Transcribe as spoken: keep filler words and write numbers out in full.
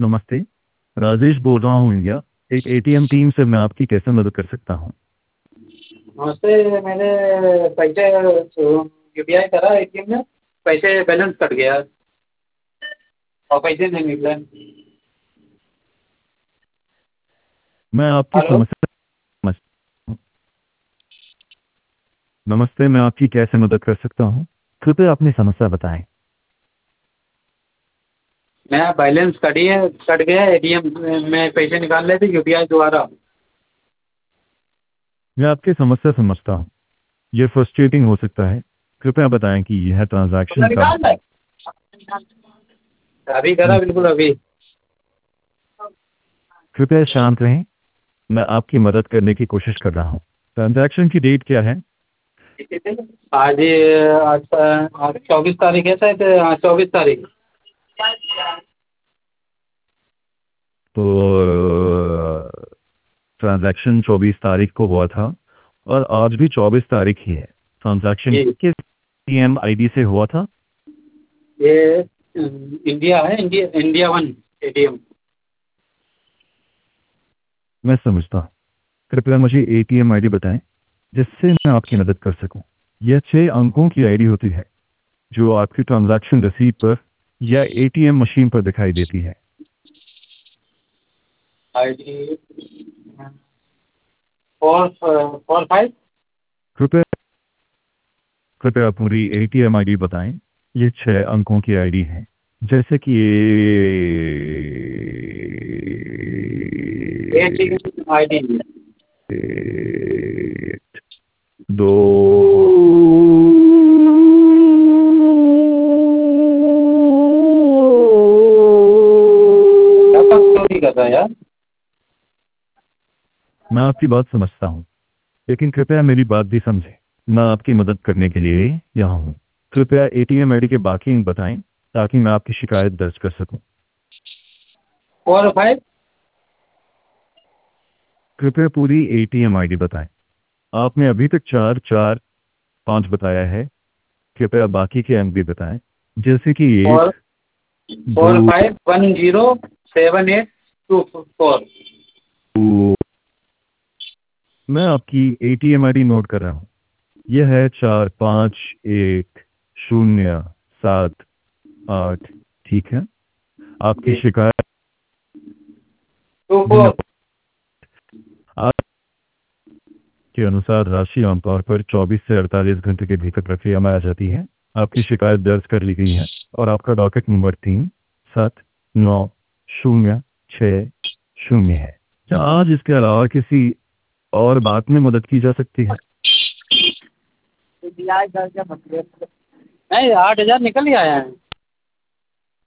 नमस्ते। राजेश बोल रहा हूँ इंडिया एक एटीएम टीम से। मैं आपकी कैसे मदद कर सकता हूँ? नमस्ते। मैंने पैसे यू पी आई करा एटीएम में, पैसे बैलेंस कट गया और पैसे नहीं निकले। मैं आपकी हेलो। समस्या समझ नमस्ते, मैं आपकी कैसे मदद कर सकता हूँ? कृपया अपनी समस्या बताएं। मेरा बैलेंस कट गया कट गया एटीएम में पैसे निकाल रहे थे यूपीआई द्वारा। मैं आपकी समस्या समझता हूँ। यह फ्रस्ट्रेटिंग हो सकता है। कृपया बताएं कि यह तुमने ट्रांजैक्शन कब। निकाल रहा है अभी करा, बिल्कुल अभी। कृपया शांत रहें। मैं आपकी मदद करने की कोशिश कर रहा हूँ। ट्रांजैक्शन की डेट क्या है? आज आज आज चौबीस तारीख है शायद। हाँ, चौबीस तारीख। तो ट्रांजैक्शन चौबीस तारीख को हुआ था और आज भी चौबीस तारीख ही है। ट्रांजैक्शन जी। किस एटीएम आईडी से हुआ था? ये अम, इंडिया है, इंडिया इंडिया वन एटीएम। मैं समझता हूँ। कृपया मुझे एटीएम आईडी बताएं जिससे मैं आपकी मदद कर सकूं। यह छह अंकों की आईडी होती है जो आपकी ट्रांजैक्शन रसीद पर या एटीएम मशीन पर दिखाई देती है। I D four four five. कृपया कृपया पूरी एटीएम आईडी बताएं। ये छह अंकों की आईडी है जैसे कि एटीएम आई डी एक, दो, चोरी कर रहा है यार। मैं आपकी बात समझता हूँ लेकिन कृपया मेरी बात भी समझें। मैं आपकी मदद करने के लिए यहाँ हूँ। कृपया एटीएम आईडी के बाकी अंक बताएं ताकि मैं आपकी शिकायत दर्ज कर सकूं। Four five. कृपया पूरी एटीएम आईडी बताएं। आपने अभी तक चार चार पाँच बताया है। कृपया बाकी के अंक भी बताएं जैसे कि फोर एक, फोर दो, five one zero seven eight two four. मैं आपकी एटीएम आईडी नोट कर रहा हूँ। यह है चार पाँच एक शून्य सात आठ। ठीक है। आपकी शिकायत टू फोर। धन्यवाद। के अनुसार राशि आमतौर पर चौबीस से अड़तालीस घंटे के भीतर प्रक्रिया में आ जाती है। आपकी शिकायत दर्ज कर ली गई है और आपका डॉकेट नंबर तीन सात नौ शून्य छः शून्य है। क्या आज इसके अलावा किसी और बात में मदद की जा सकती है? नहीं, आठ हजार निकल ही आया है।